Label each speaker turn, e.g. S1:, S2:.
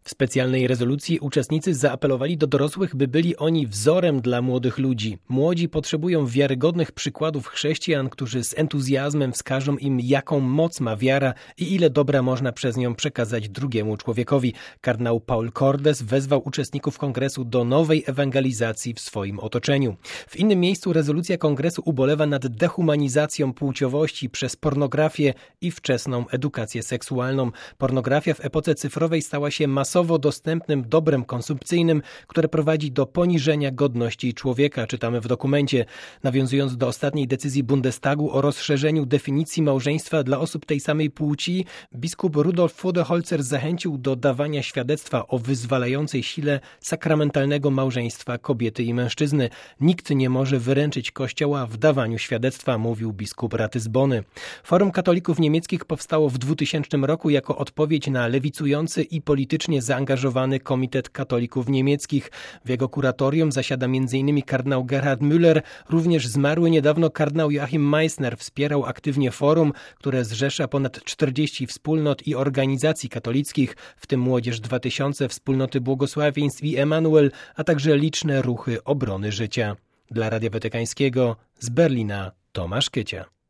S1: W specjalnej rezolucji uczestnicy zaapelowali do dorosłych, by byli oni wzorem dla młodych ludzi. Młodzi potrzebują wiarygodnych przykładów chrześcijan, którzy z entuzjazmem wskażą im, jaką moc ma wiara i ile dobra można przez nią przekazać drugiemu człowiekowi. Kardynał Paul Cordes wezwał uczestników kongresu do nowej ewangelizacji w swoim otoczeniu. W innym miejscu rezolucja kongresu ubolewa nad dehumanizacją płciowości przez pornografię i wczesną edukację seksualną. Pornografia w epoce cyfrowej stała się masowo dostępnym dobrem konsumpcyjnym, które prowadzi do poniżenia godności człowieka, czytamy w dokumencie. Nawiązując do ostatniej decyzji Bundestagu o rozszerzeniu definicji małżeństwa dla osób tej samej płci, biskup Rudolf Voderholzer zachęcił do dawania świadectwa o wyzwalającej sile sakramentalnego małżeństwa kobiety i mężczyzny. Nikt nie może wyręczyć Kościoła w dawaniu świadectwa, mówił biskup Ratisbony. Forum Katolików Niemieckich powstało w 2000 roku jako odpowiedź na lewicujący i politycznie zaangażowany Komitet Katolików Niemieckich. W jego kuratorium zasiada m.in. kardynał Gerhard Müller, również zmarły niedawno kardynał Joachim Meissner wspierał aktywnie forum, które zrzesza ponad 40 wspólnot i organizacji katolickich, w tym Młodzież 2000, Wspólnoty Błogosławieństw i Emanuel, a także liczne ruchy obrony życia. Dla Radia Watykańskiego z Berlina Tomasz Kycia.